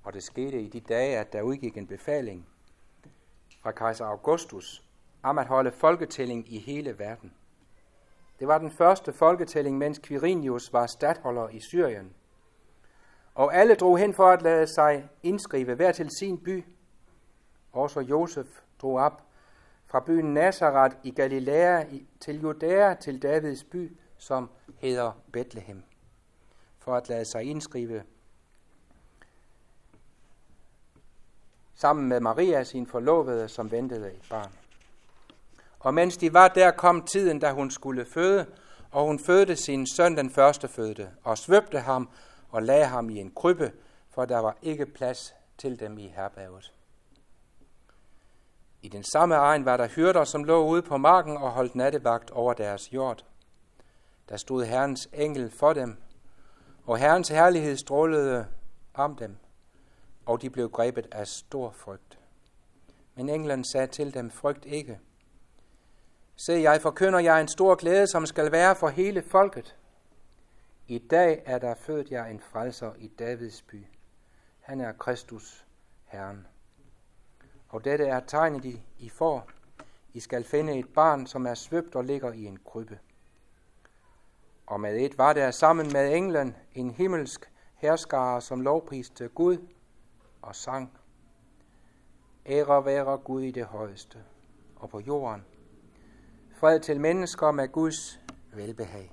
Og det skete i de dage, at der udgik en befaling fra kejser Augustus om at holde folketælling i hele verden. Det var den første folketælling, mens Quirinius var statholder i Syrien. Og alle drog hen for at lade sig indskrive hver til sin by. Også Josef drog op fra byen Nazareth i Galilea til Judæa til Davids by, som hedder Bethlehem, for at lade sig indskrive sammen med Maria, sin forlovede, som ventede et barn. Og mens de var der, kom tiden, da hun skulle føde, og hun fødte sin søn, den førstefødte, og svøbte ham og lagde ham i en krybbe, for der var ikke plads til dem i herberget. I den samme egen var der hyrder, som lå ude på marken og holdt nattevagt over deres jord. Der stod Herrens engel for dem, og Herrens herlighed strålede om dem, og de blev grebet af stor frygt. Men englen sagde til dem, frygt ikke. Se, jeg forkynder jer en stor glæde, som skal være for hele folket. I dag er der født jer en frelser i Davids by. Han er Kristus, Herren. Og dette er tegnet, I får. I skal finde et barn, som er svøbt og ligger i en krybbe. Og med et var der sammen med englen en himmelsk herskare, som lovpriste Gud og sang. Ære være Gud i det højeste, og på jorden fred til mennesker med Guds velbehag.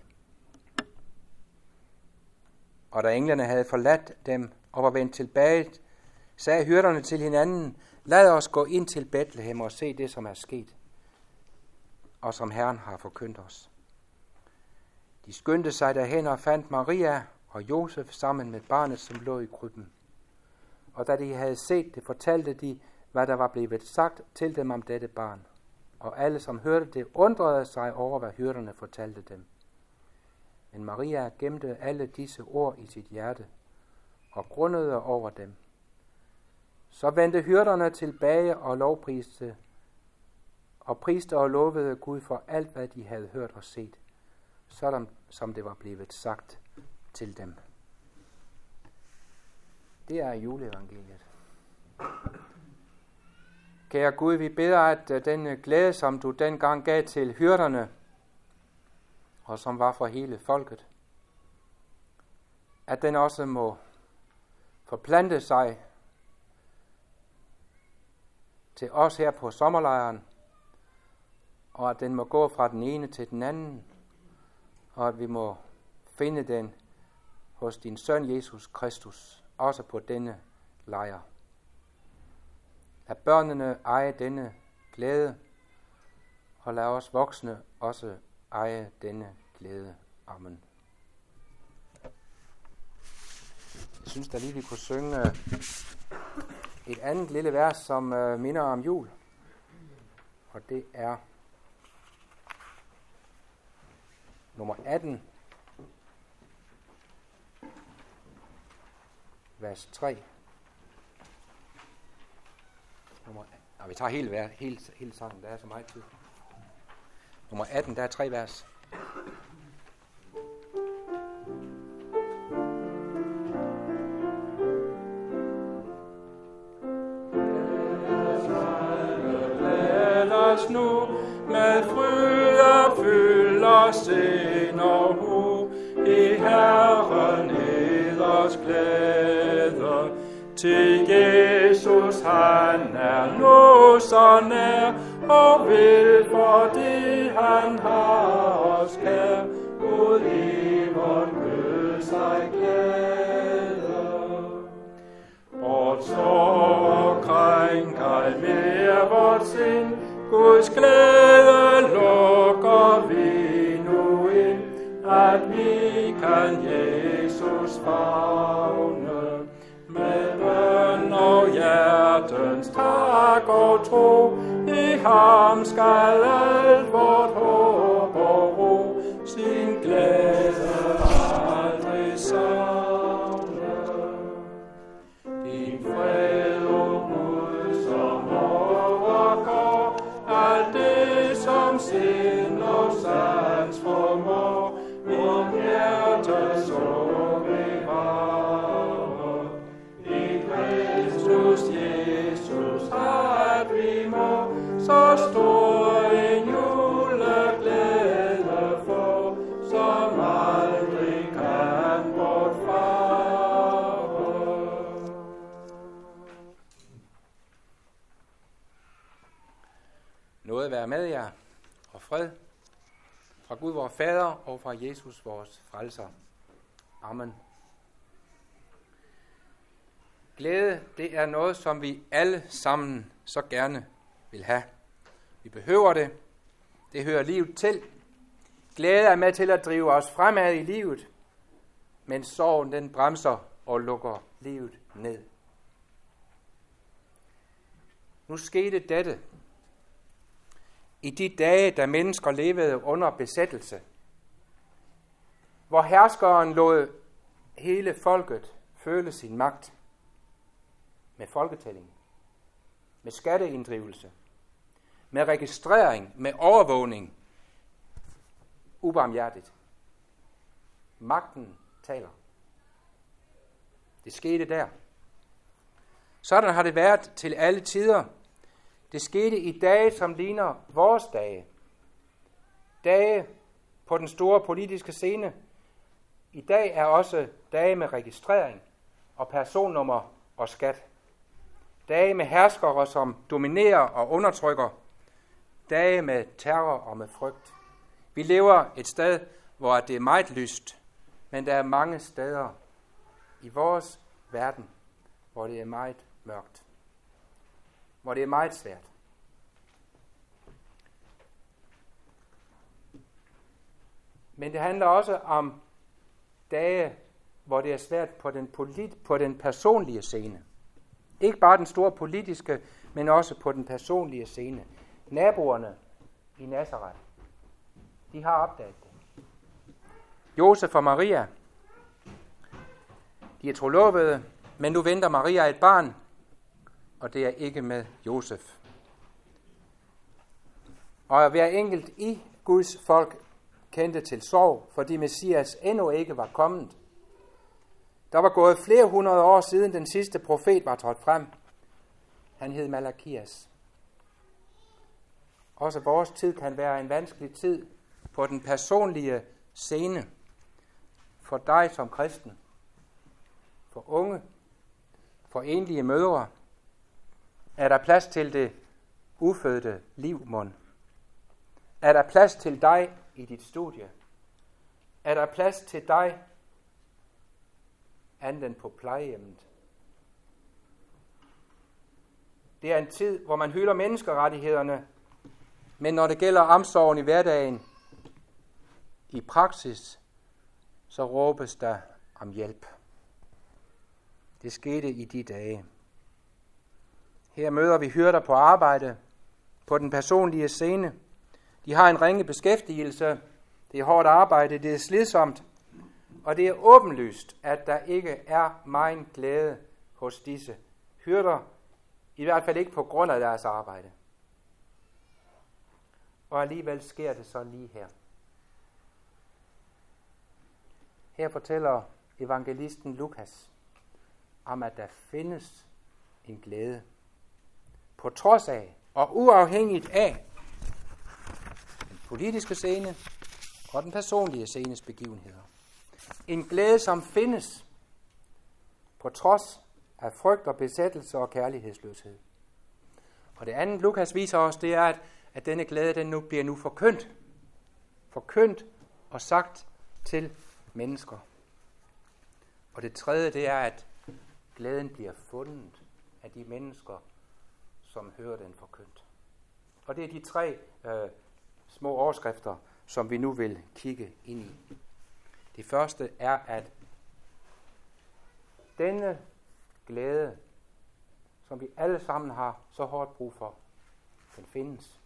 Og da englene havde forladt dem og var vendt tilbage, sagde hyrderne til hinanden, lad os gå ind til Bethlehem og se det, som er sket, og som Herren har forkyndt os. De skyndte sig derhen og fandt Maria og Josef sammen med barnet, som lå i krybben. Og da de havde set det, fortalte de, hvad der var blevet sagt til dem om dette barn. Og alle, som hørte det, undrede sig over, hvad hyrderne fortalte dem. Men Maria gemte alle disse ord i sit hjerte og grundede over dem. Så vendte hyrderne tilbage og lovpriste og lovede Gud for alt, hvad de havde hørt og set, sådan som det var blevet sagt til dem. Det er juleevangeliet. Kære Gud, vi beder, at den glæde, som du dengang gav til hyrderne, og som var for hele folket, at den også må forplante sig til os her på sommerlejren, og at den må gå fra den ene til den anden, og at vi må finde den hos din søn Jesus Kristus, også på denne lejr. Lad børnene eje denne glæde, og lad os voksne også eje denne glæde. Amen. Jeg synes da lige, vi kunne synge et andet lille vers, som minder om jul. Og det er nummer 18, vers 3. Vi tager hele sangen, der er så meget tid. Nummer 18, der er 3 vers. Lad os nu med fryd fylder sind og hu i Herren eders glæde. Til Jesus han er nu så nær, og vil fordi han har os kær, ud i vort mød sig glæde. Vort sorg og krænk ej mere vort sind, Guds glæde lukker vi nu ind, at vi kan Jesus favne. Med bøn og hjertens tak og tro, i ham skal alt vort håb og ro, sin glæde aldrig savne. Din fred, o Gud, som overgår alt det, som sind og sans formår, min hjertes ord bevare. Nåde være med jer, og fred fra Gud vor Fader og fra Jesus vores frelser. Amen. Glæde, det er noget, som vi alle sammen så gerne vil have. Vi behøver det. Det hører livet til. Glæde er med til at drive os fremad i livet, men sorgen den bremser og lukker livet ned. Nu skete dette i de dage, da mennesker levede under besættelse, hvor herskeren lod hele folket føle sin magt med folketælling, med skatteinddrivelse, med registrering, med overvågning, ubarmhjertigt. Magten taler. Det skete der. Sådan har det været til alle tider. Det skete i dage, som ligner vores dage. Dage på den store politiske scene. I dag er også dage med registrering og personnummer og skat. Dage med herskere, som dominerer og undertrykker. Dage med terror og med frygt. Vi lever et sted, hvor det er meget lyst, men der er mange steder i vores verden, hvor det er meget mørkt. Hvor det er meget svært. Men det handler også om dage, hvor det er svært på den personlige scene. Ikke bare den store politiske, men også på den personlige scene. Naboerne i Nazareth, de har opdaget det. Josef og Maria, de er trolovede, men nu venter Maria et barn, og det er ikke med Josef. Og hver enkelt i Guds folk kendte til sorg, fordi Messias endnu ikke var kommet. Der var gået flere hundrede år siden den sidste profet var trådt frem. Han hed Malakias. Også vores tid kan være en vanskelig tid på den personlige scene. For dig som kristen. For unge. For enlige mødre. Er der plads til det ufødte liv, mon? Er der plads til dig i dit studie? Er der plads til dig anden på plejehjemmet? Det er en tid, hvor man hylder menneskerettighederne, men når det gælder omsorgen i hverdagen, i praksis, så råbes der om hjælp. Det skete i de dage. Her møder vi hyrder på arbejde, på den personlige scene. De har en ringe beskæftigelse. Det er hårdt arbejde, det er slidsomt. Og det er åbenlyst, at der ikke er megen glæde hos disse hyrder. I hvert fald ikke på grund af deres arbejde. Og alligevel sker det så lige her. Her fortæller evangelisten Lukas om, at der findes en glæde. På trods af og uafhængigt af den politiske scene og den personlige scenes begivenheder. En glæde, som findes på trods af frygt og besættelse og kærlighedsløshed. Og det andet, Lukas viser os, det er, at denne glæde den nu bliver forkyndt. Forkyndt og sagt til mennesker. Og det tredje, det er, at glæden bliver fundet af de mennesker, som hører den forkyndt. Og det er de tre små overskrifter, som vi nu vil kigge ind i. Det første er, at denne glæde, som vi alle sammen har så hårdt brug for, den findes.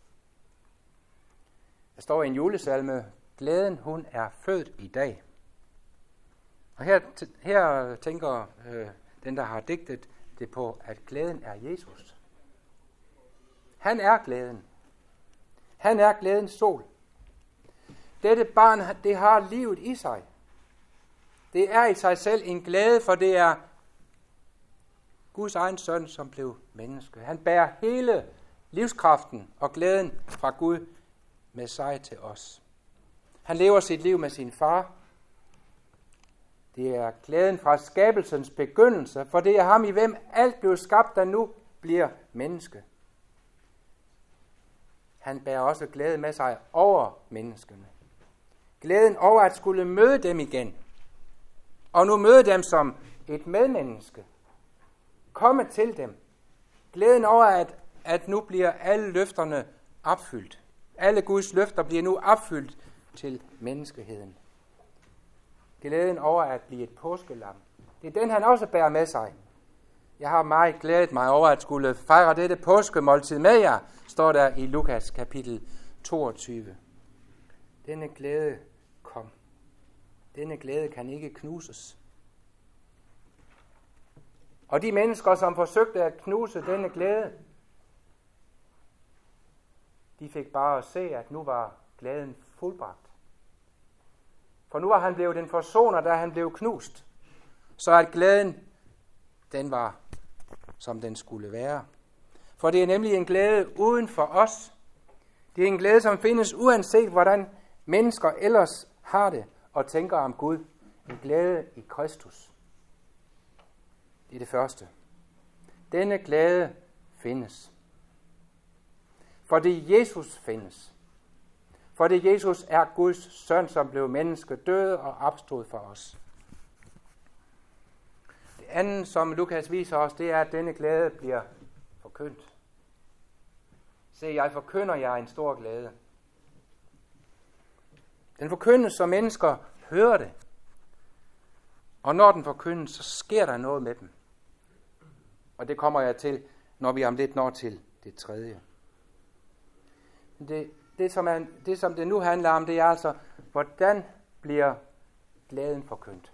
Der står i en julesalme, glæden hun er født i dag. Og her tænker den, der har digtet det på, at glæden er Jesus. Han er glæden. Han er glædens sol. Dette barn, det har livet i sig. Det er i sig selv en glæde, for det er Guds egen søn, som blev menneske. Han bærer hele livskraften og glæden fra Gud med sig til os. Han lever sit liv med sin far. Det er glæden fra skabelsens begyndelse, for det er ham, i hvem alt blev skabt, der nu bliver menneske. han bærer også glæde med sig over menneskene. Glæden over at skulle møde dem igen. Og nu møde dem som et medmenneske. Komme til dem. Glæden over, at nu bliver alle løfterne opfyldt. Alle Guds løfter bliver nu opfyldt til menneskeheden. Glæden over at blive et påskelam. Det er den, han også bærer med sig. Jeg har meget glædet mig over at skulle fejre dette påskemåltid med jer, står der i Lukas kapitel 22. Denne glæde kom. Denne glæde kan ikke knuses. Og de mennesker, som forsøgte at knuse denne glæde, de fik bare at se, at nu var glæden fuldbragt. For nu var han blevet en forsoner, da han blev knust. Så at glæden, den var, som den skulle være. For det er nemlig en glæde uden for os. Det er en glæde, som findes uanset, hvordan mennesker ellers har det og tænker om Gud. En glæde i Kristus. Det er det første. Denne glæde findes. Fordi Jesus findes. Fordi Jesus er Guds søn, som blev menneske, døde og opstod for os. Det andet, som Lukas viser os, det er, at denne glæde bliver forkyndt. Se, jeg forkynder jer en stor glæde. Den forkyndes, så mennesker hører det. Og når den forkyndes, så sker der noget med dem. Og det kommer jeg til, når vi om lidt når til det tredje. Det, som det nu handler om, det er altså, hvordan bliver glæden forkyndt.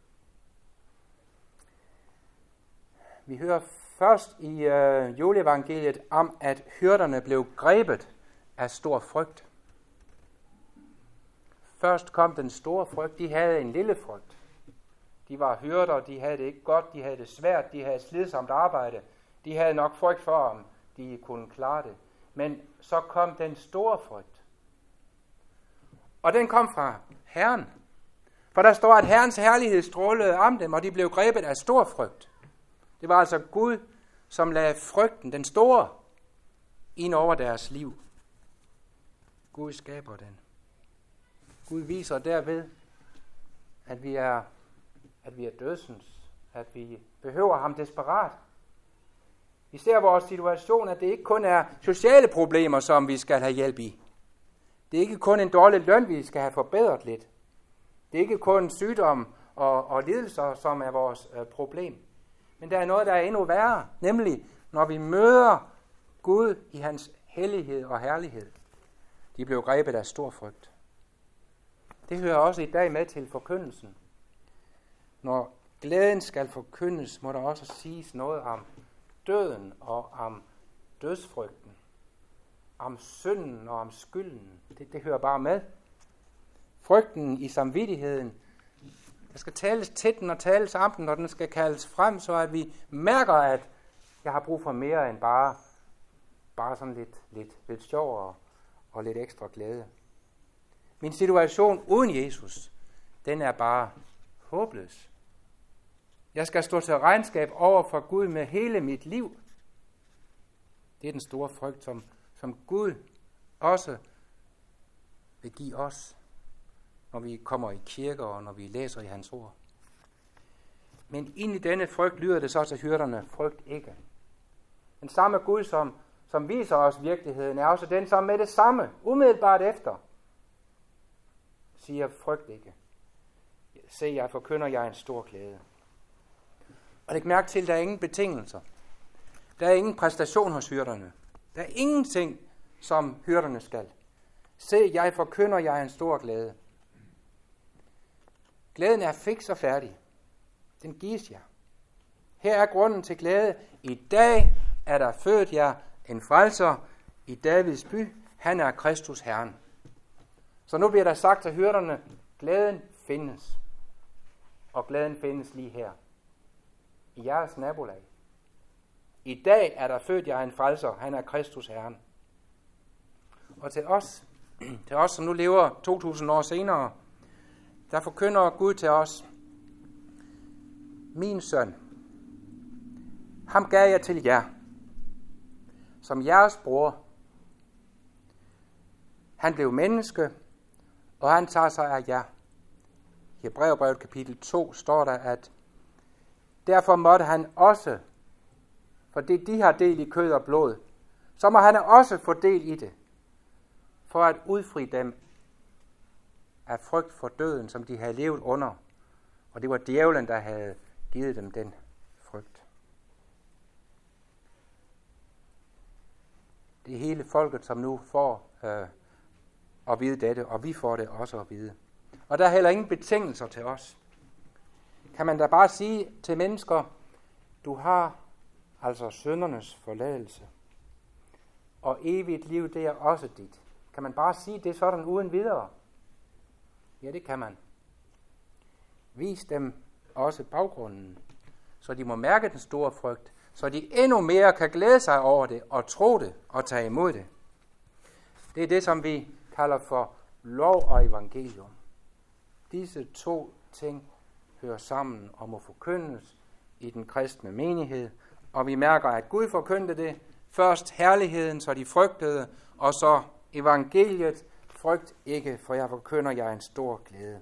Vi hører først i juleevangeliet om, at hyrderne blev grebet af stor frygt. Først kom den store frygt. De havde en lille frygt. De var hyrder, de havde det ikke godt, de havde det svært, de havde slidsomt arbejde. De havde nok frygt for, om de kunne klare det. Men så kom den store frygt. Og den kom fra Herren. For der står, at Herrens herlighed strålede om dem, og de blev grebet af stor frygt. Det var altså Gud, som lagde frygten, den store, ind over deres liv. Gud skaber den. Gud viser derved, at vi er dødsens, at vi behøver ham desperat. Vi ser vores situation, at det ikke kun er sociale problemer, som vi skal have hjælp i. Det er ikke kun en dårlig løn, vi skal have forbedret lidt. Det er ikke kun sygdom og lidelser, som er vores problem. Men der er noget, der er endnu værre, nemlig når vi møder Gud i hans hellighed og herlighed. De blev grebet af stor frygt. Det hører også i dag med til forkyndelsen. Når glæden skal forkyndes, må der også siges noget om døden og om dødsfrygten. Om synden og om skylden. Det hører bare med. Frygten i samvittigheden. Der skal tales til den og tales om den, når den skal kaldes frem, så at vi mærker, at jeg har brug for mere end bare sådan lidt sjov og lidt ekstra glæde. Min situation uden Jesus, den er bare håbløs. Jeg skal stå til regnskab over for Gud med hele mit liv. Det er den store frygt, som Gud også vil give os, når vi kommer i kirker og når vi læser i hans ord. Men ind i denne frygt lyder det så til hyrderne, frygt ikke. Den samme Gud, som viser os virkeligheden, er også den, som med det samme, umiddelbart efter, siger, frygt ikke. Se, jeg forkynder jer en stor glæde. Og læg mærke til, at der er ingen betingelser. Der er ingen præstation hos hyrderne. Der er ingenting, som hyrderne skal. Se, jeg forkynder jer en stor glæde. Glæden er fiks og færdig. Den gives jer. Her er grunden til glæde. I dag er der født jer en frelser i Davids by. Han er Kristus Herren. Så nu bliver der sagt til hyrderne, glæden findes. Og glæden findes lige her. I jeres nabolag. I dag er der født jer en frelser. Han er Kristus Herren. Og til os, som nu lever 2000 år senere, der forkynder Gud til os, min søn, ham gav jeg til jer, som jeres bror. Han blev menneske, og han tager sig af jer. I Hebræerbrevet kapitel 2 står der, at derfor måtte han også, fordi de har del i kød og blod, så må han også få del i det, for at udfri dem af frygt for døden, som de havde levet under. Og det var djævlen, der havde givet dem den frygt. Det er hele folket, som nu får at vide dette, og vi får det også at vide. Og der er heller ingen betingelser til os. Kan man da bare sige til mennesker, du har altså syndernes forladelse, og evigt liv, det er også dit. Kan man bare sige det sådan uden videre? Ja, det kan man. Vis dem også baggrunden, så de må mærke den store frygt, så de endnu mere kan glæde sig over det, og tro det, og tage imod det. Det er det, som vi kalder for lov og evangelium. Disse to ting hører sammen og må forkyndes i den kristne menighed, og vi mærker, at Gud forkyndte det. Først herligheden, så de frygtede, og så evangeliet, frygt ikke, for jeg forkynder jer en stor glæde.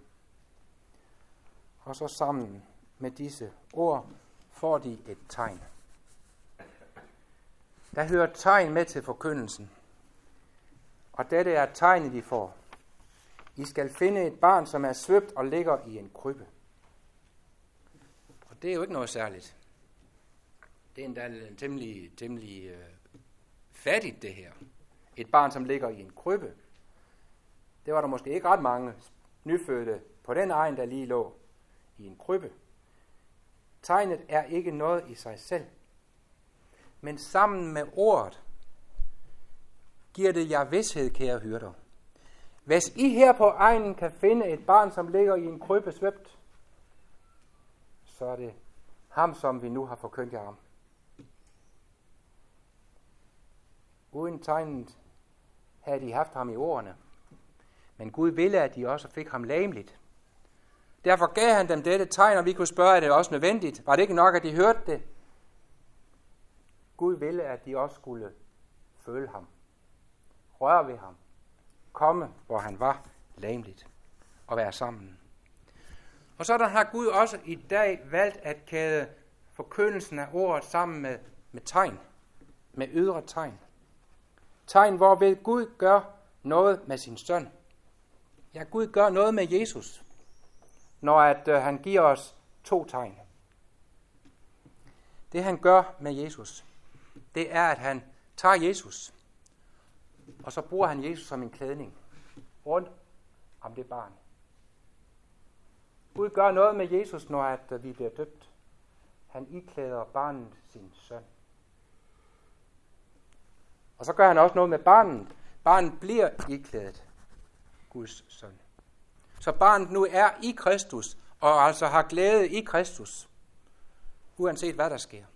Og så sammen med disse ord får de et tegn. Der hører tegn med til forkyndelsen, og dette er tegnet, de får. I skal finde et barn, som er svøbt og ligger i en krybbe. Og det er jo ikke noget særligt. Det er endda temmelig fattigt, det her. Et barn, som ligger i en krybbe. Det var der måske ikke ret mange nyfødte på den egen, der lige lå i en krybbe. Tegnet er ikke noget i sig selv. Men sammen med ordet giver det jer vished, kære hyrder. Hvis I her på egnen kan finde et barn, som ligger i en krybbe svøbt, så er det ham, som vi nu har forkyndt jer om. Uden tegnet havde de haft ham i ordene. Men Gud ville, at de også fik ham legemligt. Derfor gav han dem dette tegn, og vi kunne spørge, er det også nødvendigt? Var det ikke nok, at de hørte det? Gud ville, at de også skulle føle ham, røre ved ham, komme, hvor han var legemligt, og være sammen. Og sådan har Gud også i dag valgt at kæde forkyndelsen af ordet sammen med tegn, med ydre tegn. Tegn, hvorved Gud gør noget med sin søn. Ja, Gud gør noget med Jesus, når han giver os 2 tegn. Det han gør med Jesus, det er, at han tager Jesus, og så bruger han Jesus som en klædning rundt om det barn. Gud gør noget med Jesus, når vi bliver døbt. Han iklæder barnet sin søn. Og så gør han også noget med barnet. Barnet bliver iklædet Guds søn. Så barnet nu er i Kristus, og altså har glæde i Kristus, uanset hvad der sker.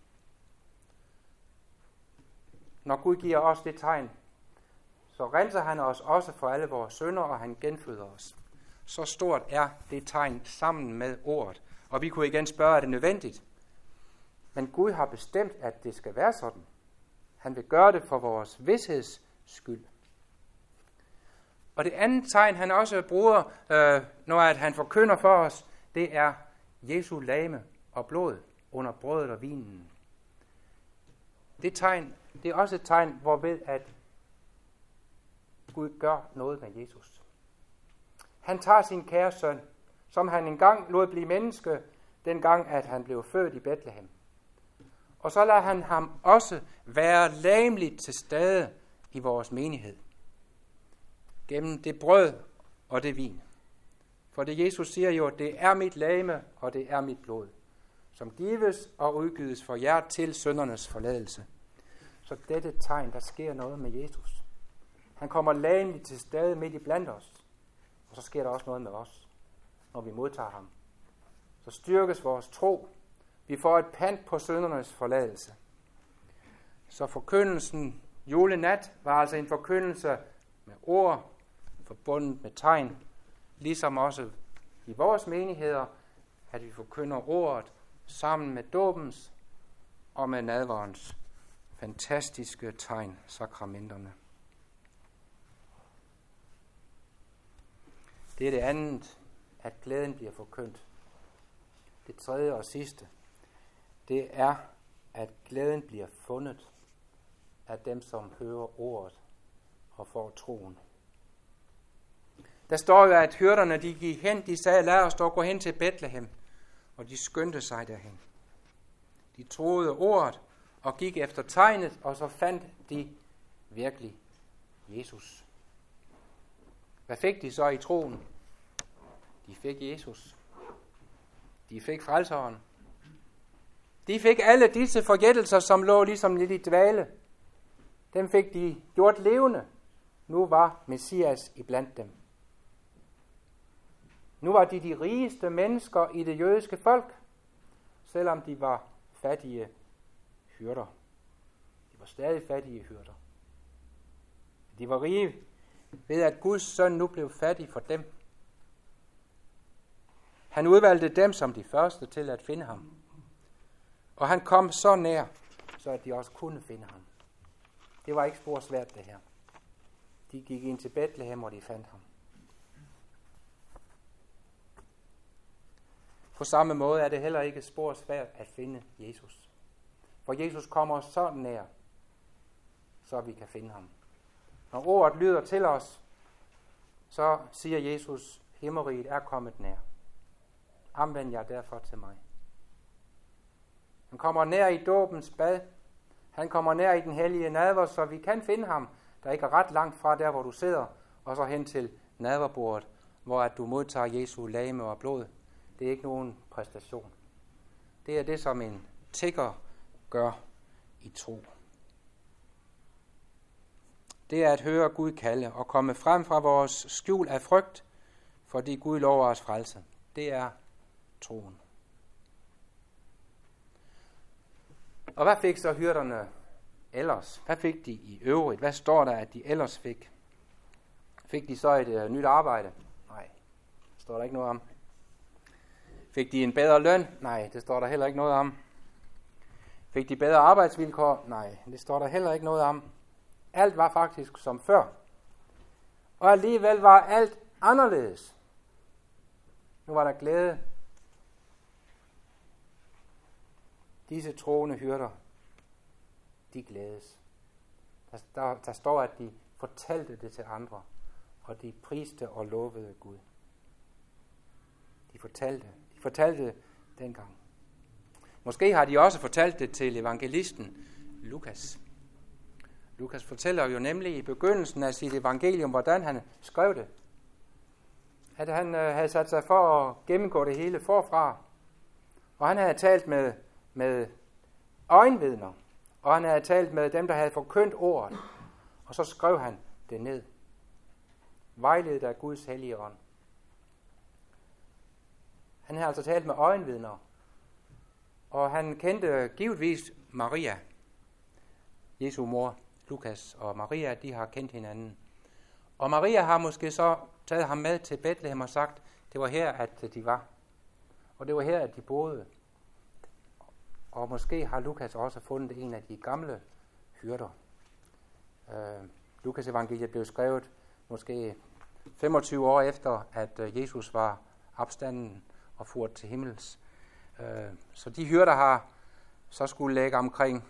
Når Gud giver os det tegn, så renser han os også for alle vores synder, og han genføder os. Så stort er det tegn sammen med ordet. Og vi kunne igen spørge, er det nødvendigt? Men Gud har bestemt, at det skal være sådan. Han vil gøre det for vores vidsheds skyld. Og det andet tegn, han også bruger, når han forkynder for os, det er Jesu legeme og blod under brødet og vinen. Det tegn, det er også et tegn, hvorved at Gud gør noget med Jesus. Han tager sin kære søn, som han engang lod blive menneske, dengang at han blev født i Bethlehem. Og så lader han ham også være legemligt til stede i vores menighed. Gennem det brød og det vin. For det Jesus siger jo, det er mit legeme og det er mit blod, som gives og udgives for jer til syndernes forladelse. Så dette tegn, der sker noget med Jesus. Han kommer legemligt til stede midt i blandt os. Og så sker der også noget med os, når vi modtager ham. Så styrkes vores tro. Vi får et pant på syndernes forladelse. Så forkyndelsen julenat var altså en forkyndelse med ord, forbundet med tegn, ligesom også i vores menigheder, at vi forkynder ordet sammen med dåbens og med nadverens fantastiske tegn, sakramenterne. Det er det andet, at glæden bliver forkyndt. Det tredje og sidste, det er, at glæden bliver fundet af dem, som hører ordet og får troen. Der står jo, at hyrderne de gik hen, de sagde, lad os dog gå hen til Betlehem, og de skyndte sig derhen. De troede ordet og gik efter tegnet, og så fandt de virkelig Jesus. Hvad fik de så i troen? De fik Jesus. De fik frelseren. De fik alle disse forgættelser, som lå ligesom lidt i dvale. Dem fik de gjort levende. Nu var Messias iblandt dem. Nu var de rigeste mennesker i det jødiske folk, selvom de var fattige hyrder. De var stadig fattige hyrder. De var rige ved, at Guds søn nu blev fattig for dem. Han udvalgte dem som de første til at finde ham. Og han kom så nær, så at de også kunne finde ham. Det var ikke spor svært, det her. De gik ind til Betlehem, og de fandt ham. På samme måde er det heller ikke spor svært at finde Jesus. For Jesus kommer så nær, så vi kan finde ham. Når ordet lyder til os, så siger Jesus, himmeriget er kommet nær. Omvend jer derfor til mig. Han kommer nær i dåbens bad. Han kommer nær i den hellige nadver, så vi kan finde ham, der ikke er ret langt fra der, hvor du sidder, og så hen til nadverbordet, hvor at du modtager Jesu legeme og blod. Det er ikke nogen præstation. Det er det, som en tigger gør i tro. Det er at høre Gud kalde og komme frem fra vores skjul af frygt, fordi Gud lover os frelse. Det er troen. Og hvad fik så hyrderne ellers? Hvad fik de i øvrigt? Hvad står der, at de ellers fik? Fik de så et nyt arbejde? Nej, det står der ikke noget om. Fik de en bedre løn? Nej, det står der heller ikke noget om. Fik de bedre arbejdsvilkår? Nej, det står der heller ikke noget om. Alt var faktisk som før. Og alligevel var alt anderledes. Nu var der glæde. Disse troende hyrder, de glædes. Der står, at de fortalte det til andre, og de priste og lovede Gud. De fortalte det dengang. Måske har de også fortalt det til evangelisten Lukas. Lukas fortæller jo nemlig i begyndelsen af sit evangelium, hvordan han skrev det. At han havde sat sig for at gennemgå det hele forfra. Og han havde talt med øjenvidner. Og han havde talt med dem, der havde forkyndt ordet. Og så skrev han det ned. Vejledet af Guds hellige ånd. Han havde altså talt med øjenvidner. Og han kendte givetvis Maria, Jesu mor. Lukas og Maria, de har kendt hinanden. Og Maria har måske så taget ham med til Betlehem og sagt, det var her, at de var. Og det var her, at de boede. Og måske har Lukas også fundet en af de gamle hyrder. Lukas evangeliet blev skrevet måske 25 år efter, at Jesus var opstanden og furet til himmels. Så de hyrder har så skulle lægge omkring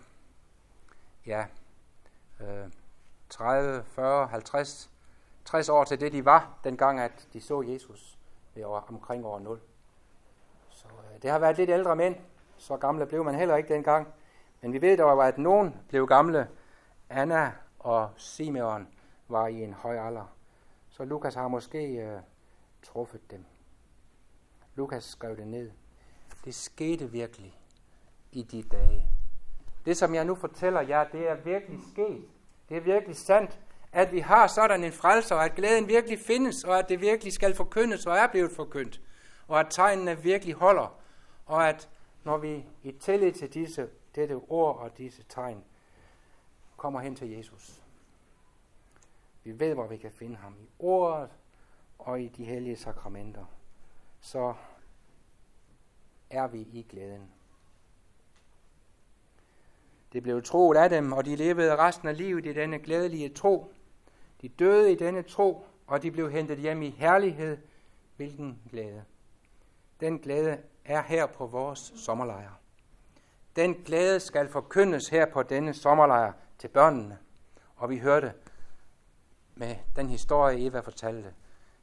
30, 40, 50, 60 år til det, de var, dengang at de så Jesus ved omkring år 0. Så det har været lidt ældre mænd. Så gamle blev man heller ikke dengang. Men vi ved dog, at nogen blev gamle. Anna og Simeon var i en høj alder. Så Lukas har måske truffet dem. Lukas skrev det ned. Det skete virkelig i de dage. Det, som jeg nu fortæller jer, det er virkelig sket. Det er virkelig sandt, at vi har sådan en frelser, og at glæden virkelig findes, og at det virkelig skal forkyndes, og er blevet forkyndt, og at tegnene virkelig holder, og at når vi i tillid til dette ord og disse tegn kommer hen til Jesus, vi ved, hvor vi kan finde ham i ordet og i de hellige sakramenter, så er vi i glæden. Det blev troet af dem, og de levede resten af livet i denne glædelige tro. De døde i denne tro, og de blev hentet hjem i herlighed hvilken glæde. Den glæde er her på vores sommerlejr. Den glæde skal forkyndes her på denne sommerlejr til børnene. Og vi hørte med den historie, Eva fortalte,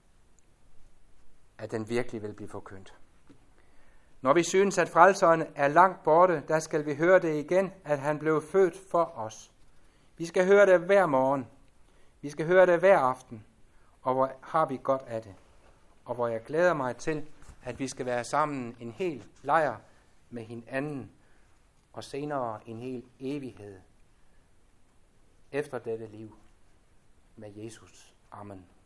at den virkelig vil blive forkyndt. Når vi synes, at frelseren er langt borte, der skal vi høre det igen, at han blev født for os. Vi skal høre det hver morgen. Vi skal høre det hver aften. Og hvor har vi godt af det. Og hvor jeg glæder mig til, at vi skal være sammen en hel lejr med hinanden, og senere en hel evighed efter dette liv med Jesus. Amen.